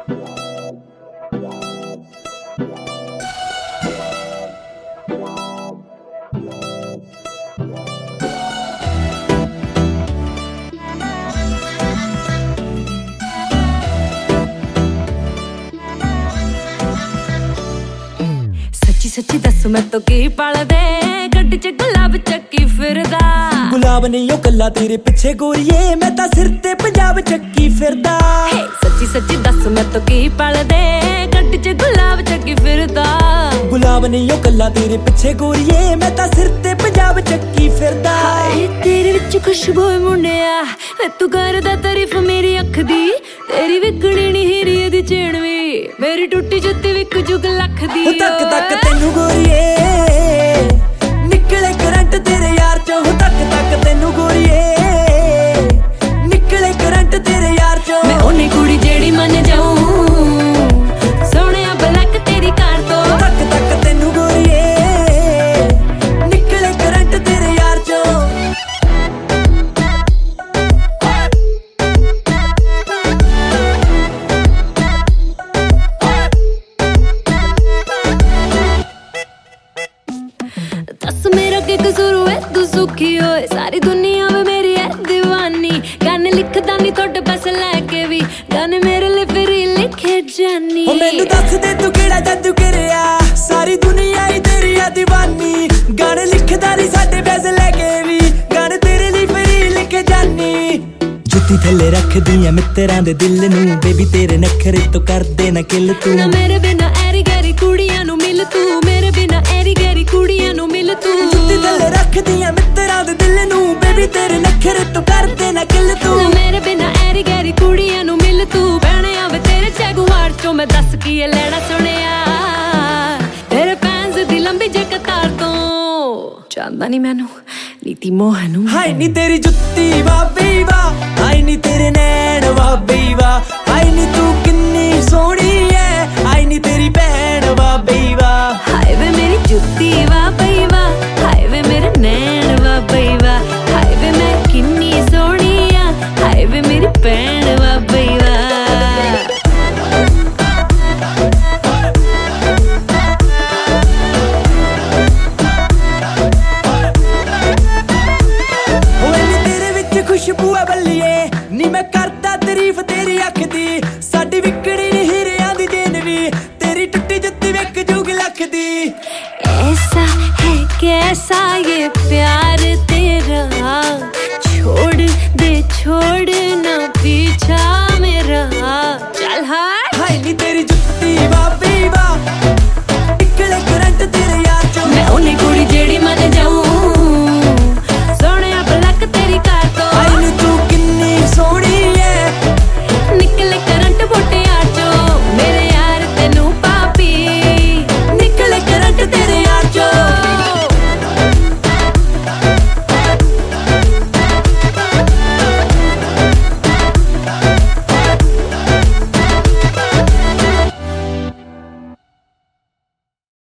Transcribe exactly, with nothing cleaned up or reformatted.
सच्ची सच्ची दस मैं तो की पल दे गड्डी च गुलाब चक्की फिरदा गुलाब नहीं ओ कल्ला तेरे पिछे गोरीए मैं तां सिर ते पंजाब चक्की फिरदा सच्ची सच्ची दस मैं तो की पल दे गड्डी च गुलाब चक्की फिरदा गुलाब नहीं ओ कल्ला तेरे पिछे गोरीए मैं तां सिर ते पंजाब चक्की फिरदा तेरे विच खुशबू मुंडिया तू करदा तारीफ मेरी अख दी तेरी विकणी नी हीरी दी चैन वी मेरी टुੱਟੀ जुत्ती विक जुग लख दी तक तक तैनू गोरीए निकले करंट तेरे यार चों तक तक तैनू गोरीए निकले करंट तेरे यार चों मैं ओनी कुड़ी जेड़ी मन जाऊं सोहणिया ब्लैक तेरी कार तो तक तक तैनू गोरीए निकले करंट तेरे यार चों दस मेरा के कसूर है तू सुखी होए सारी दुनिया में मेरी है दीवानी गाने लिखदा नहीं थोड़े पैसे लेके भी गाने मेरे लिए फिर लिखे जानी ओ मैनू दस दे तू केड़ा जादू करिया सारी दुनिया ही तेरी है दीवानी गाने लिखदा नहीं साडे पैसे लेके भी गाने तेरे लिए फिर लिखे जानी जुत्ती थल्ले रख दियां मित्तरां दे दिल नू बेबी तेरे नखरे तो कर दे ना किल तू ना मेरे बिना ऐरी गैरी कुड़ियां नू मिल तू मेरे बिना ऐरी गैरी कुड़ियां नू मिल तू जुत्ती थल्ले रख दियां मित्तरां दे दिल नू बेबी तेरे नखरे तो कर दे ना किल तू ना मेरे बिना ऐरी गैरी कुड़ियां नू मिल तू बहने आवे तेरे जगुआर चों मैं दस की लेना सुनिया तेरे फैंस दी लंबी जे कतार तो चांदा नहीं मैनू नीति मोहनू हाय नी तेरी जुत्ती वाह बी वाह हाय नी तेरे नैन वाह बी वाह हाय नी तू किन्नी सोहनी है हाय नी तेरी भैन वाह बी वाह हाय वे मेरी जुत्ती वाह बई वाह हाय वे मेरे नैन वाह बई वाह हाय वे मैं किन्नी सोहनी आ हाय वे मेरी भैन वाह बई वाह खुशबू है बल्लिए नी मैं करदा तारीफ तेरी अख दी साडी विकड़ी नी हीरियां दी देन वी तेरी टुੱਟੀ जुत्ती विक जुग लख दी ऐसा है कैसा ये